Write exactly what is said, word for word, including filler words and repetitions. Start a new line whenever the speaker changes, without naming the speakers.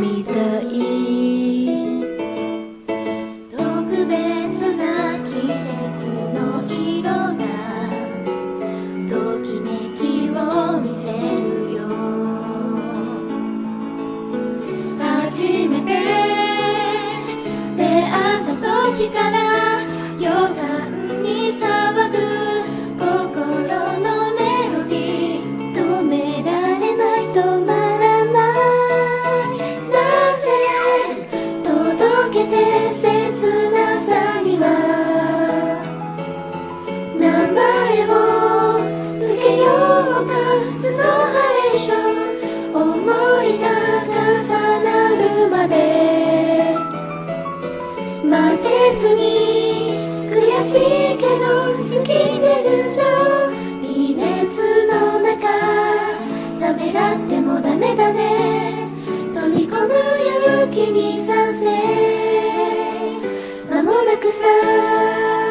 みたい。
特別な季節の色がときめきを見せるよ。初めて出会った時から予感に騒ぐ心のメロディー、止められない止まらない、なぜ届けて切なさには名前をつけようか。スノーハレーション、思いが重なるまで負けずに、悔しいけど好きで純情、微熱の中ためらってもダメだね、飛び込む勇気に賛成。間もなくさ